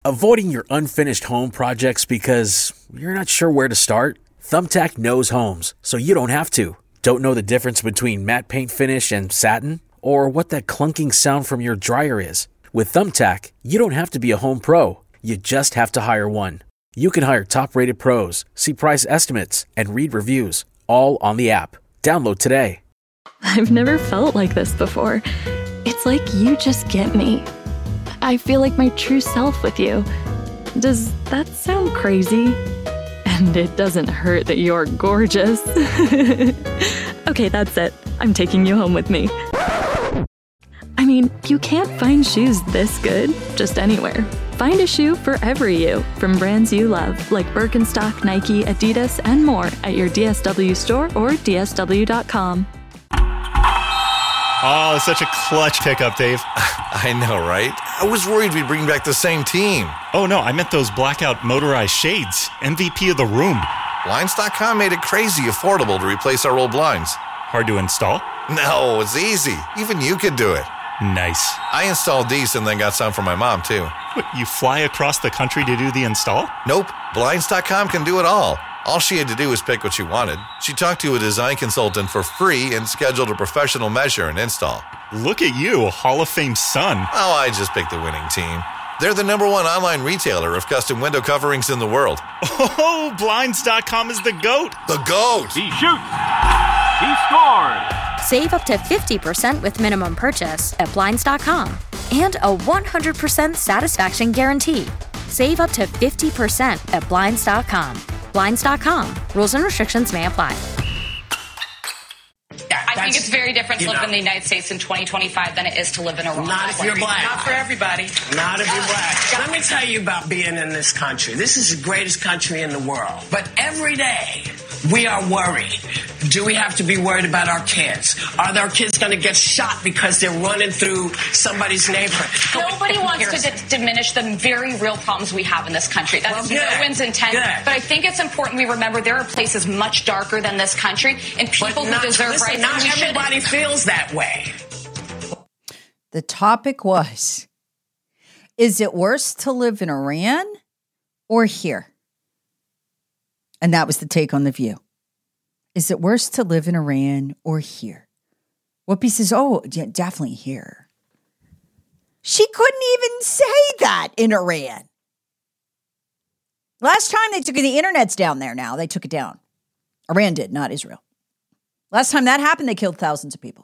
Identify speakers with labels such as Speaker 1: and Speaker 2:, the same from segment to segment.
Speaker 1: Avoiding your unfinished home projects because you're not sure where to start? Thumbtack knows homes, so you don't have to. Don't know the difference between matte paint finish and satin? Or what that clunking sound from your dryer is? With Thumbtack, you don't have to be a home pro. You just have to hire one. You can hire top-rated pros, see price estimates, and read reviews, all on the app. Download today.
Speaker 2: I've never felt like this before. It's like you just get me. I feel like my true self with you. Does that sound crazy? And it doesn't hurt that you're gorgeous. Okay, that's it. I'm taking you home with me. I mean, you can't find shoes this good just anywhere. Find a shoe for every you from brands you love, like Birkenstock, Nike, Adidas, and more at your DSW store or DSW.com.
Speaker 3: Oh, such a clutch pickup, Dave.
Speaker 4: I know, right? I was worried we'd bring back the same team.
Speaker 3: Oh, no, I meant those blackout motorized shades. MVP of the room.
Speaker 4: Blinds.com made it crazy affordable to replace our old blinds.
Speaker 3: Hard to install?
Speaker 4: No, it's easy. Even you could do it.
Speaker 3: Nice.
Speaker 4: I installed these and then got some for my mom, too.
Speaker 3: What, you fly across the country to do the install?
Speaker 4: Nope. Blinds.com can do it all. All she had to do was pick what she wanted. She talked to a design consultant for free and scheduled a professional measure and install.
Speaker 3: Look at you, Hall of Fame son.
Speaker 4: Oh, I just picked the winning team. They're the #1 online retailer of custom window coverings in the world.
Speaker 3: Oh, Blinds.com is the GOAT.
Speaker 4: The GOAT!
Speaker 5: He shoots. He scores.
Speaker 6: Save up to 50% with minimum purchase at Blinds.com. And a 100% satisfaction guarantee. Save up to 50% at Blinds.com. Blinds.com. Rules and restrictions may apply.
Speaker 7: I think it's very different to live in the United States in 2025 than it is to live in Iran.
Speaker 8: Not if you're black.
Speaker 7: Not for everybody.
Speaker 8: Not if you're black. Let me tell you about being in this country. This is the greatest country in the world. But every day, we are worried. Do we have to be worried about our kids? Are their kids going to get shot because they're running through somebody's neighborhood?
Speaker 7: Nobody wants to diminish the very real problems we have in this country. That is no one's intent. Good. But I think it's important we remember there are places much darker than this country and people who deserve rights.
Speaker 8: Not everybody feels that way.
Speaker 9: The topic was, is it worse to live in Iran or here? And that was the take on The View. Is it worse to live in Iran or here? Whoopi says, oh, yeah, definitely here. She couldn't even say that in Iran. Last time they took it, the internet's down there now. They took it down. Iran did, not Israel. Last time that happened, they killed thousands of people.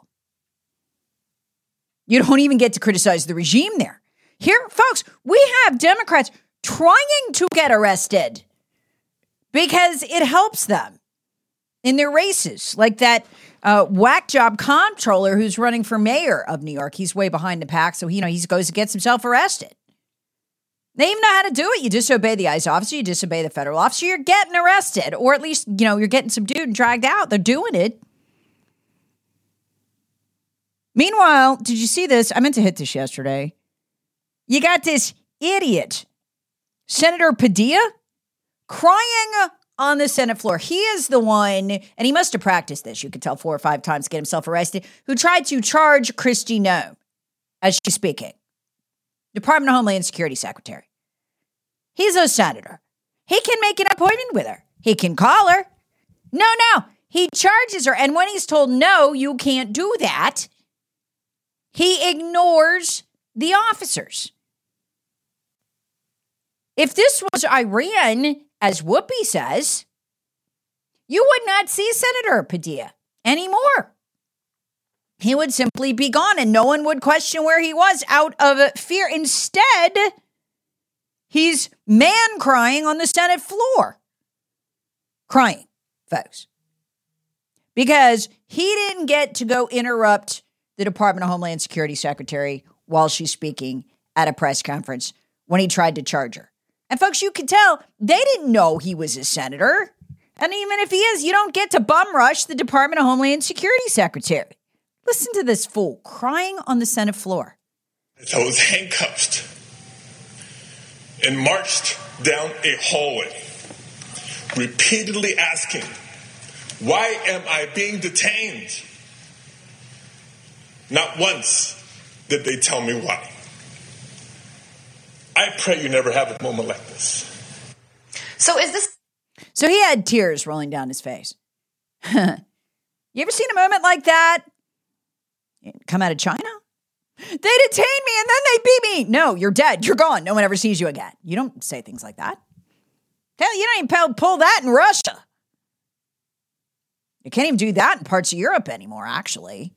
Speaker 9: You don't even get to criticize the regime there. Here, folks, we have Democrats trying to get arrested because it helps them in their races. Like that whack job comptroller who's running for mayor of New York. He's way behind the pack, so he goes and gets himself arrested. They even know how to do it. You disobey the ICE officer, you disobey the federal officer, you're getting arrested. Or at least, you're getting subdued and dragged out. They're doing it. Meanwhile, did you see this? I meant to hit this yesterday. You got this idiot, Senator Padilla, crying on the Senate floor. He is the one, and he must have practiced this, you could tell 4 or 5 times to get himself arrested, who tried to charge Kristi Noem as she's speaking. Department of Homeland Security Secretary. He's a senator. He can make an appointment with her. He can call her. No. He charges her. And when he's told, no, you can't do that, he ignores the officers. If this was Iran, as Whoopi says, you would not see Senator Padilla anymore. He would simply be gone and no one would question where he was out of fear. Instead, he's man crying on the Senate floor. Crying, folks. Because he didn't get to go interrupt the Department of Homeland Security Secretary while she's speaking at a press conference when he tried to charge her. And folks, you can tell they didn't know he was a senator. And even if he is, you don't get to bum rush the Department of Homeland Security Secretary. Listen to this fool crying on the Senate floor.
Speaker 10: I was handcuffed and marched down a hallway, repeatedly asking, why am I being detained? Not once did they tell me why. I pray you never have a moment like this.
Speaker 7: So is this...
Speaker 9: So he had tears rolling down his face. You ever seen a moment like that? Come out of China? They detained me and then they beat me. No, you're dead. You're gone. No one ever sees you again. You don't say things like that. Hell, you don't even pull that in Russia. You can't even do that in parts of Europe anymore, actually.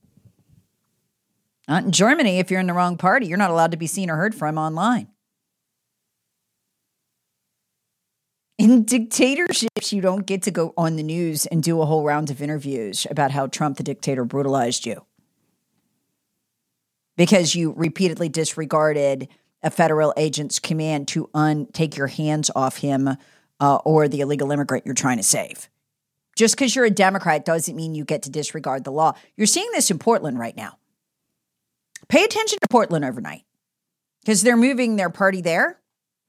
Speaker 9: Not in Germany. If you're in the wrong party, you're not allowed to be seen or heard from online. In dictatorships, you don't get to go on the news and do a whole round of interviews about how Trump the dictator brutalized you, because you repeatedly disregarded a federal agent's command to take your hands off him or the illegal immigrant you're trying to save. Just because you're a Democrat doesn't mean you get to disregard the law. You're seeing this in Portland right now. Pay attention to Portland overnight, because they're moving their party there.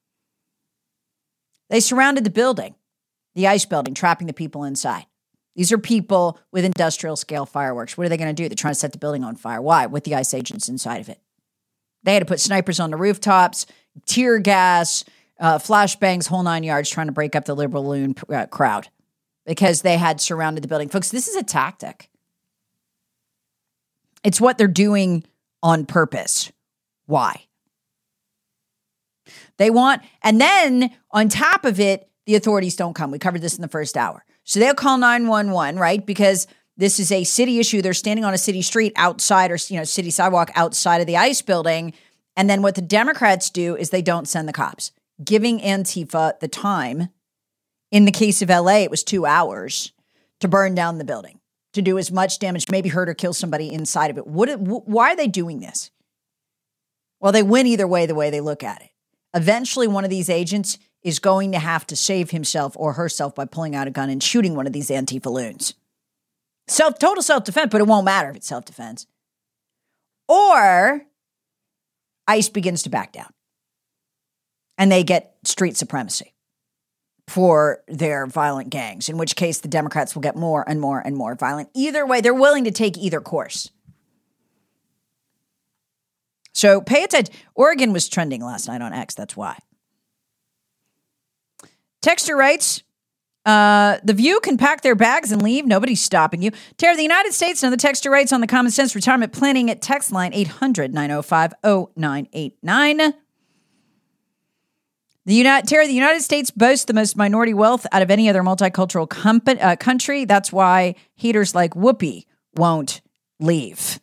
Speaker 9: They surrounded the building, the ICE building, trapping the people inside. These are people with industrial scale fireworks. What are they going to do? They're trying to set the building on fire. Why? With the ICE agents inside of it. They had to put snipers on the rooftops, tear gas, flashbangs, whole 9 yards, trying to break up the liberal loon crowd because they had surrounded the building. Folks, this is a tactic. It's what they're doing on purpose. Why? They want, and then on top of it, the authorities don't come. We covered this in the first hour. So they'll call 911, right? Because this is a city issue. They're standing on a city street outside or, city sidewalk outside of the ICE building. And then what the Democrats do is they don't send the cops, giving Antifa the time. In the case of LA, it was 2 hours to burn down the building, to do as much damage, maybe hurt or kill somebody inside of it. Why are they doing this? Well, they win either way, the way they look at it. Eventually, one of these agents is going to have to save himself or herself by pulling out a gun and shooting one of these Antifa loons. Total self-defense, but it won't matter if it's self-defense. Or ICE begins to back down and they get street supremacy for their violent gangs, in which case the Democrats will get more and more and more violent. Either way, they're willing to take either course. So pay attention. Oregon was trending last night on X. That's why. Texter writes, the View can pack their bags and leave. Nobody's stopping you. Tara, the United States, and the texter writes on the Common Sense Retirement Planning at text line 800-905-0989. Tara, the United States boasts the most minority wealth out of any other multicultural country. That's why haters like Whoopi won't leave.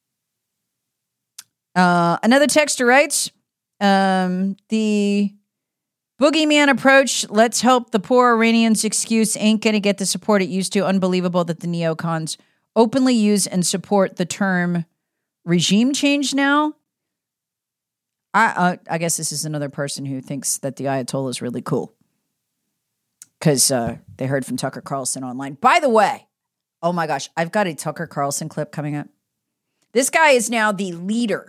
Speaker 9: Another texter writes, the boogeyman approach, let's hope the poor Iranians excuse ain't going to get the support it used to. Unbelievable that the neocons openly use and support the term regime change now. I guess this is another person who thinks that the Ayatollah is really cool because they heard from Tucker Carlson online. By the way, oh my gosh, I've got a Tucker Carlson clip coming up. This guy is now the leader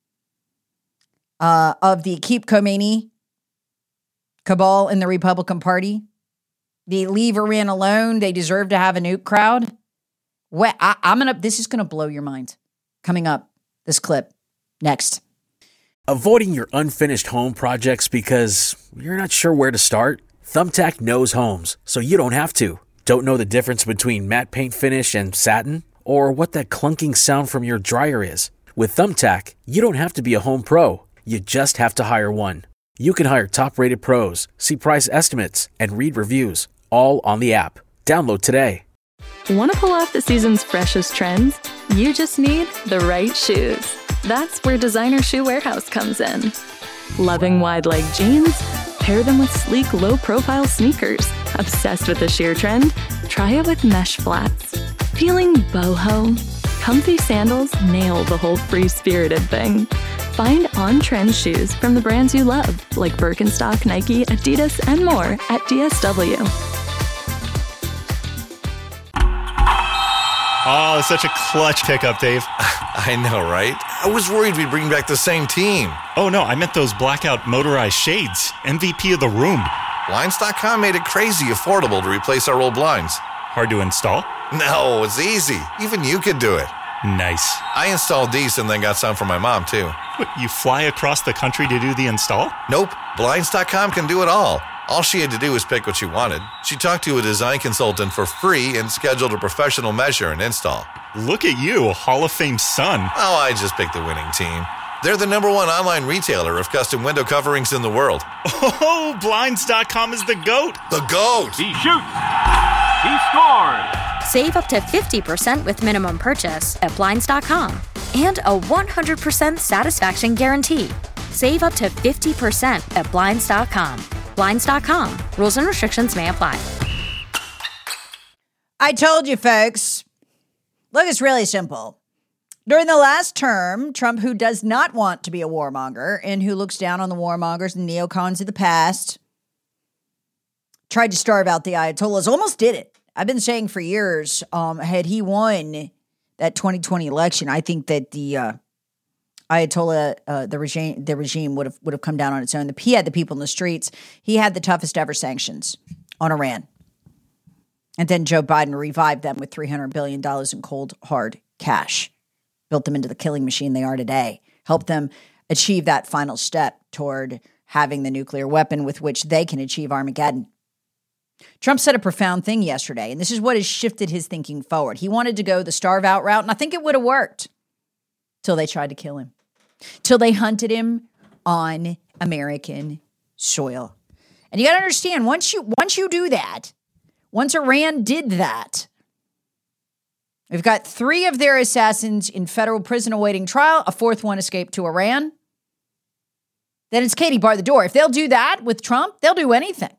Speaker 9: of the Keep Khomeini cabal in the Republican Party. They leave Iran alone. They deserve to have a nuke crowd. This is going to blow your mind. Coming up, this clip next.
Speaker 1: Avoiding your unfinished home projects because you're not sure where to start? Thumbtack knows homes, so you don't have to. Don't know the difference between matte paint finish and satin? Or what that clunking sound from your dryer is? With Thumbtack, you don't have to be a home pro. You just have to hire one. You can hire top-rated pros, see price estimates, and read reviews, all on the app. Download today.
Speaker 2: Want to pull off the season's freshest trends? You just need the right shoes. That's where Designer Shoe Warehouse comes in. Loving wide-leg jeans? Pair them with sleek, low-profile sneakers. Obsessed with the sheer trend? Try it with mesh flats. Feeling boho? Comfy sandals nail the whole free-spirited thing. Find on-trend shoes from the brands you love, like Birkenstock, Nike, Adidas, and more at DSW.
Speaker 3: Oh, such a clutch pickup, Dave.
Speaker 4: I know, right? I was worried we'd bring back the same team.
Speaker 3: Oh, no, I meant those blackout motorized shades. MVP of the room.
Speaker 4: Blinds.com made it crazy affordable to replace our old blinds.
Speaker 3: Hard to install?
Speaker 4: No, it's easy. Even you could do it.
Speaker 3: Nice.
Speaker 4: I installed these and then got some for my mom, too.
Speaker 3: What, you fly across the country to do the install?
Speaker 4: Nope. Blinds.com can do it all. All she had to do was pick what she wanted. She talked to a design consultant for free and scheduled a professional measure and install.
Speaker 3: Look at you, Hall of Fame son.
Speaker 4: Oh, I just picked the winning team. They're the #1 online retailer of custom window coverings in the world.
Speaker 3: Oh, Blinds.com is the GOAT.
Speaker 4: The GOAT!
Speaker 5: He shoots. He scored.
Speaker 6: Save up to 50% with minimum purchase at Blinds.com. And a 100% satisfaction guarantee. Save up to 50% at Blinds.com. Blinds.com. Rules and restrictions may apply.
Speaker 9: I told you, folks. Look, it's really simple. During the last term, Trump, who does not want to be a warmonger and who looks down on the warmongers and neocons of the past, tried to starve out the Ayatollahs, almost did it. I've been saying for years, had he won that 2020 election, I think that the Ayatollah, the regime would have come down on its own. He had the people in the streets. He had the toughest ever sanctions on Iran. And then Joe Biden revived them with $300 billion in cold, hard cash. Built them into the killing machine they are today. Helped them achieve that final step toward having the nuclear weapon with which they can achieve Armageddon. Trump said a profound thing yesterday, and this is what has shifted his thinking forward. He wanted to go the starve out route, and I think it would have worked till they tried to kill him, till they hunted him on American soil. And you got to understand, once you do that, once Iran did that, we've got 3 of their assassins in federal prison awaiting trial. A 4th one escaped to Iran. Then it's Katie bar the door. If they'll do that with Trump, they'll do anything.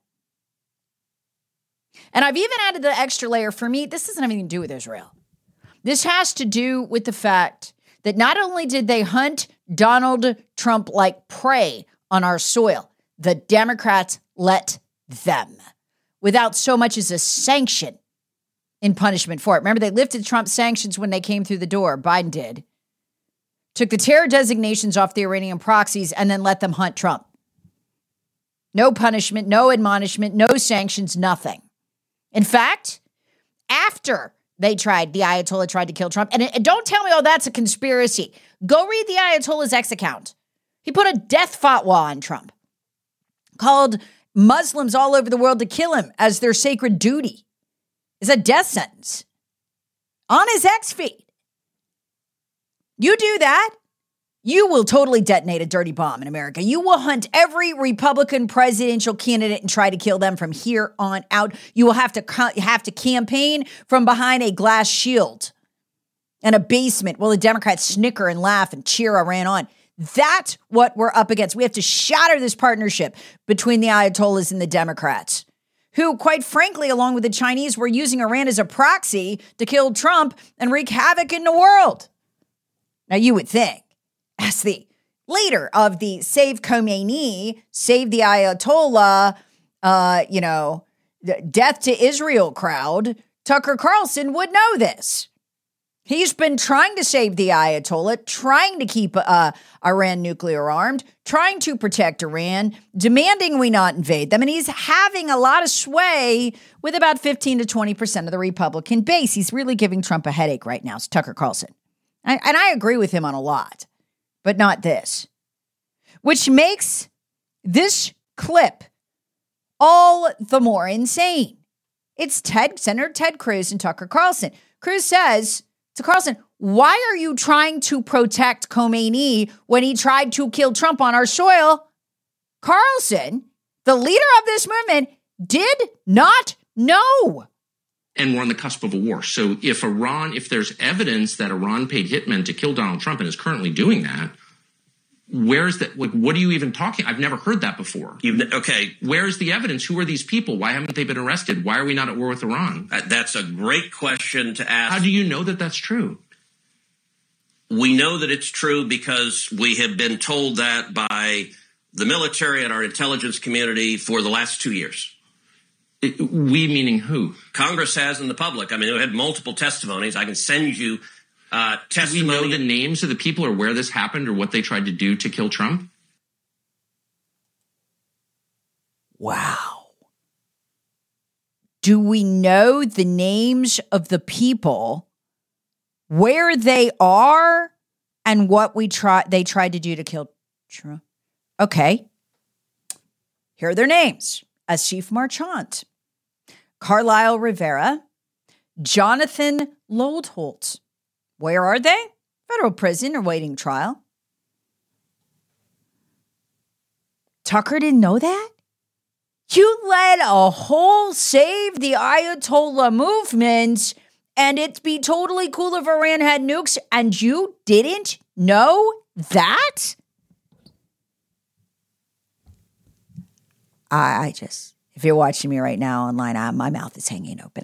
Speaker 9: And I've even added the extra layer for me. This doesn't have anything to do with Israel. This has to do with the fact that not only did they hunt Donald Trump like prey on our soil, the Democrats let them without so much as a sanction in punishment for it. Remember, they lifted Trump's sanctions when they came through the door. Biden did. Took the terror designations off the Iranian proxies and then let them hunt Trump. No punishment, no admonishment, no sanctions, nothing. In fact, after the Ayatollah tried to kill Trump, and don't tell me, oh, that's a conspiracy. Go read the Ayatollah's X account. He put a death fatwa on Trump, called Muslims all over the world to kill him as their sacred duty. It's a death sentence on his X feed. You do that, you will totally detonate a dirty bomb in America. You will hunt every Republican presidential candidate and try to kill them from here on out. You will have to campaign from behind a glass shield in a basement while the Democrats snicker and laugh and cheer Iran on. That's what we're up against. We have to shatter this partnership between the Ayatollahs and the Democrats, who, quite frankly, along with the Chinese, were using Iran as a proxy to kill Trump and wreak havoc in the world. Now, you would think, as the leader of the Save Khomeini, Save the Ayatollah, Death to Israel crowd, Tucker Carlson would know this. He's been trying to save the Ayatollah, trying to keep Iran nuclear armed, trying to protect Iran, demanding we not invade them. And he's having a lot of sway with about 15 to 20% of the Republican base. He's really giving Trump a headache right now. It's Tucker Carlson. And I agree with him on a lot, but not this, which makes this clip all the more insane. It's Senator Ted Cruz and Tucker Carlson. Cruz says to Carlson, why are you trying to protect Khomeini when he tried to kill Trump on our soil? Carlson, the leader of this movement, did not know.
Speaker 11: And we're on the cusp of a war. So if there's evidence that Iran paid hitmen to kill Donald Trump and is currently doing that, where's that? Like, what are you even talking? I've never heard that before.
Speaker 12: Okay.
Speaker 11: Where's the evidence? Who are these people? Why haven't they been arrested? Why are we not at war with Iran?
Speaker 12: That's a great question to ask.
Speaker 11: How do you know that that's true?
Speaker 12: We know that it's true because we have been told that by the military and our intelligence community for the last 2 years.
Speaker 11: We meaning who?
Speaker 12: Congress has and the public. I mean, we had multiple testimonies. I can send you testimony.
Speaker 11: Do we know the names of the people or where this happened or what they tried to do to kill Trump?
Speaker 9: Wow. Do we know the names of the people where they are and what they tried to do to kill Trump. Okay. Here are their names. Asif Marchant, Carlyle Rivera, Jonathan Lodeholt. Where are they? Federal prison awaiting trial. Tucker didn't know that? You led a whole Save the Ayatollah movement, and it'd be totally cool if Iran had nukes, and you didn't know that? I just, if you're watching me right now online, my mouth is hanging open.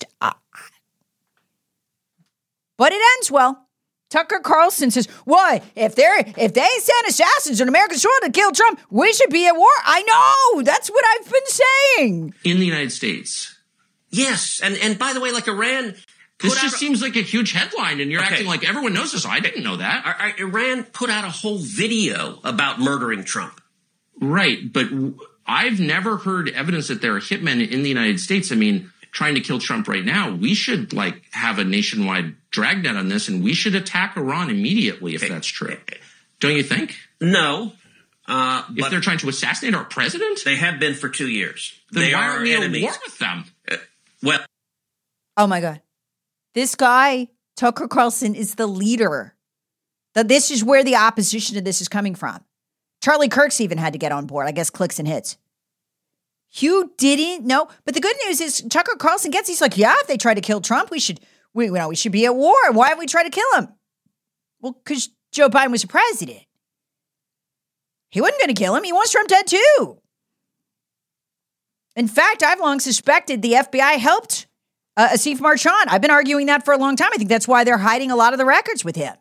Speaker 9: But it ends well. Tucker Carlson says, "What if they send assassins on American soil to kill Trump? We should be at war." I know. That's what I've been saying.
Speaker 11: In the United States.
Speaker 12: Yes, and by the way, like Iran.
Speaker 11: This just seems like a huge headline, and you're acting like everyone knows this. I didn't know that.
Speaker 12: Iran put out a whole video about murdering Trump.
Speaker 11: Right, but I've never heard evidence that there are hitmen in the United States. I mean, trying to kill Trump right now, we should have a nationwide dragnet on this, and we should attack Iran immediately if that's true. Don't you think?
Speaker 12: No.
Speaker 11: If they're trying to assassinate our president?
Speaker 12: They have been for 2 years.
Speaker 11: Then why are we at war with them?
Speaker 9: Oh my God. This guy, Tucker Carlson, is the leader. This is where the opposition to this is coming from. Charlie Kirk's even had to get on board. I guess clicks and hits. You didn't know. But the good news is Tucker Carlson he's like, yeah, if they try to kill Trump, we should be at war. Why have we tried to kill him? Well, because Joe Biden was the president. He wasn't going to kill him. He wants Trump dead too. In fact, I've long suspected the FBI helped Asif Marchant. I've been arguing that for a long time. I think that's why they're hiding a lot of the records with him.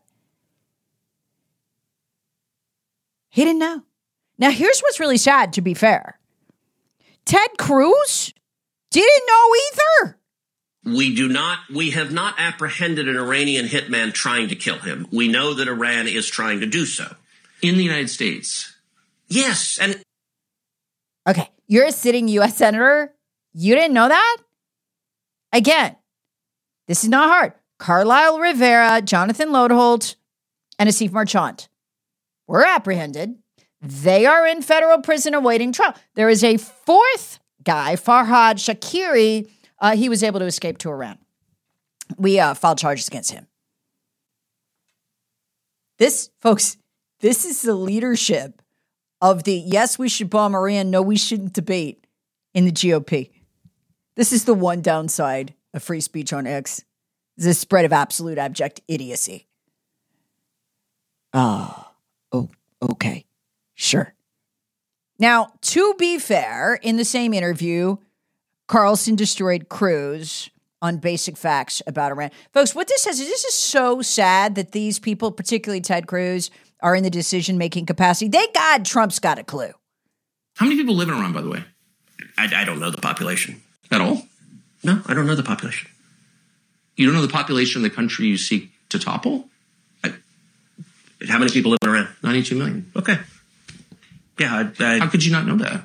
Speaker 9: He didn't know. Now, here's what's really sad, to be fair. Ted Cruz didn't know either.
Speaker 12: We have not apprehended an Iranian hitman trying to kill him. We know that Iran is trying to do so.
Speaker 11: In the United States.
Speaker 12: Yes. And
Speaker 9: okay, you're a sitting U.S. senator. You didn't know that? Again, this is not hard. Carlyle Rivera, Jonathan Lodeholt, and Asif Marchant were apprehended. They are in federal prison awaiting trial. There is a fourth guy, Farhad Shakiri. He was able to escape to Iran. We filed charges against him. This, folks, this is the leadership of the yes, we should bomb Iran, no, we shouldn't debate in the GOP. This is the one downside of free speech on X. The spread of absolute abject idiocy. Okay. Sure. Now, to be fair, in the same interview, Carlson destroyed Cruz on basic facts about Iran. Folks, what this says is this is so sad that these people, particularly Ted Cruz, are in the decision-making capacity. Thank God Trump's got a clue.
Speaker 11: How many people live in Iran, by the way?
Speaker 12: I don't know the population.
Speaker 11: At all?
Speaker 12: No, I don't know the population.
Speaker 11: You don't know the population of the country you seek to topple?
Speaker 12: How many people live in Iran?
Speaker 11: 92 million.
Speaker 12: Okay. Yeah.
Speaker 11: How could you not know that?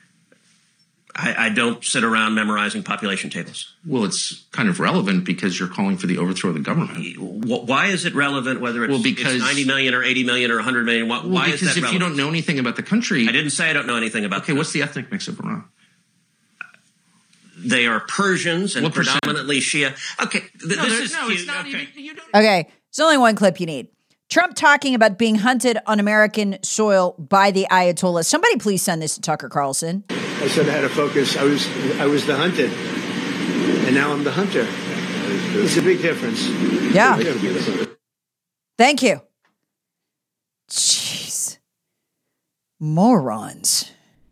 Speaker 12: I don't sit around memorizing population tables.
Speaker 11: Well, it's kind of relevant because you're calling for the overthrow of the government.
Speaker 12: Why is it relevant whether it's 90 million or 80 million or 100 million? Why is that relevant?
Speaker 11: Because if you don't know anything about the country...
Speaker 12: I didn't say I don't know anything about
Speaker 11: Okay, what's the ethnic mix of Iran?
Speaker 12: They are Persians and predominantly Shia. Okay, this is cute.
Speaker 11: It's not
Speaker 12: okay.
Speaker 11: even...
Speaker 9: Okay, there's only one clip you need. Trump talking about being hunted on American soil by the Ayatollah. Somebody please send this to Tucker Carlson.
Speaker 13: I sort of had to focus. I was the hunted, and now I'm the hunter. It's a big difference.
Speaker 9: Yeah. Thank you. Jeez. Morons.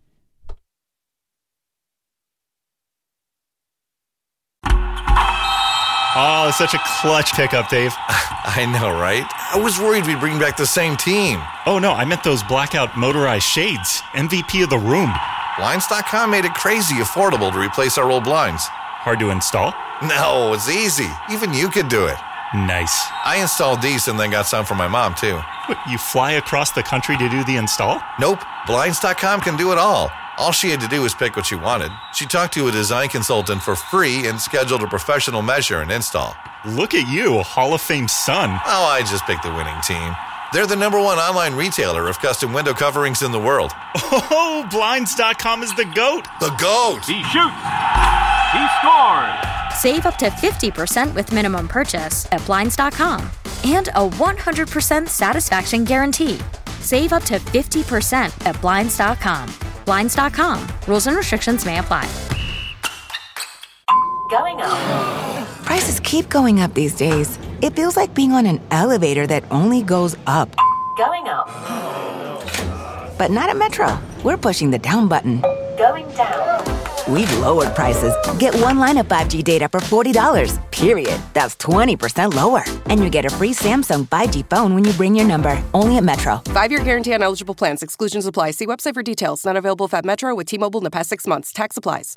Speaker 3: Oh, it's such a clutch pickup, Dave.
Speaker 4: I know, right? I was worried we'd bring back the same team.
Speaker 3: Oh, no, I meant those blackout motorized shades. MVP of the room.
Speaker 4: Blinds.com made it crazy affordable to replace our old blinds.
Speaker 3: Hard to install?
Speaker 4: No, it's easy. Even you could do it.
Speaker 3: Nice.
Speaker 4: I installed these and then got some for my mom, too.
Speaker 3: What, you fly across the country to do the install?
Speaker 4: Nope. Blinds.com can do it all All she had to do was pick what she wanted. She talked to a design consultant for free and scheduled a professional measure and install.
Speaker 3: Look at you, Hall of Fame son.
Speaker 4: Oh, I just picked the winning team. They're the #1 online retailer of custom window coverings in the world.
Speaker 3: Oh, Blinds.com is the GOAT.
Speaker 4: The GOAT!
Speaker 5: He shoots. He scores.
Speaker 6: Save up to 50% with minimum purchase at Blinds.com. And a 100% satisfaction guarantee. Save up to 50% at Blinds.com. Blinds.com. Rules and restrictions may apply.
Speaker 14: Going up. Prices keep going up these days. It feels like being on an elevator that only goes up. Going up. But not at Metro. We're pushing the down button. Going down. We've lowered prices. Get one line of 5G data for $40, period. That's 20% lower. And you get a free Samsung 5G phone when you bring your number. Only at Metro.
Speaker 15: 5-year guarantee on eligible plans. Exclusions apply. See website for details. Not available at Metro with T-Mobile in the past 6 months. Tax applies.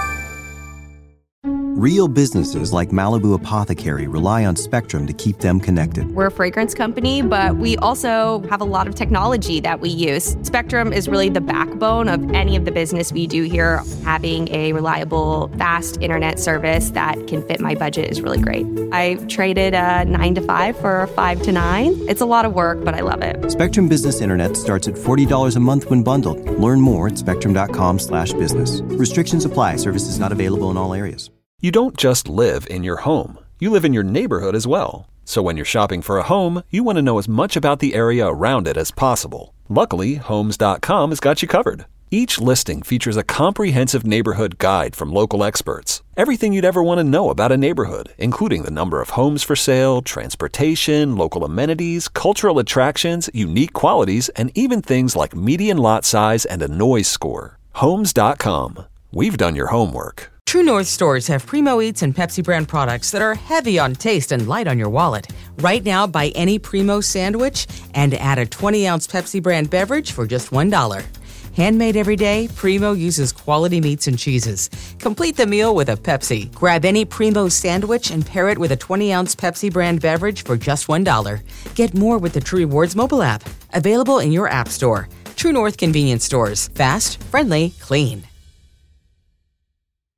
Speaker 16: Real businesses like Malibu Apothecary rely on Spectrum to keep them connected.
Speaker 17: We're a fragrance company, but we also have a lot of technology that we use. Spectrum is really the backbone of any of the business we do here. Having a reliable, fast internet service that can fit my budget is really great. I traded a 9 to 5 for a 5 to 9. It's a lot of work, but I love it.
Speaker 16: Spectrum Business Internet starts at $40 a month when bundled. Learn more at spectrum.com/business. Restrictions apply. Services not available in all areas.
Speaker 18: You don't just live in your home. You live in your neighborhood as well. So when you're shopping for a home, you want to know as much about the area around it as possible. Luckily, Homes.com has got you covered. Each listing features a comprehensive neighborhood guide from local experts. Everything you'd ever want to know about a neighborhood, including the number of homes for sale, transportation, local amenities, cultural attractions, unique qualities, and even things like median lot size and a noise score. Homes.com. We've done your homework.
Speaker 19: True North stores have Primo Eats and Pepsi brand products that are heavy on taste and light on your wallet. Right now, buy any Primo sandwich and add a 20-ounce Pepsi brand beverage for just $1. Handmade every day, Primo uses quality meats and cheeses. Complete the meal with a Pepsi. Grab any Primo sandwich and pair it with a 20-ounce Pepsi brand beverage for just $1. Get more with the True Rewards mobile app. Available in your app store. True North convenience stores. Fast, friendly, clean.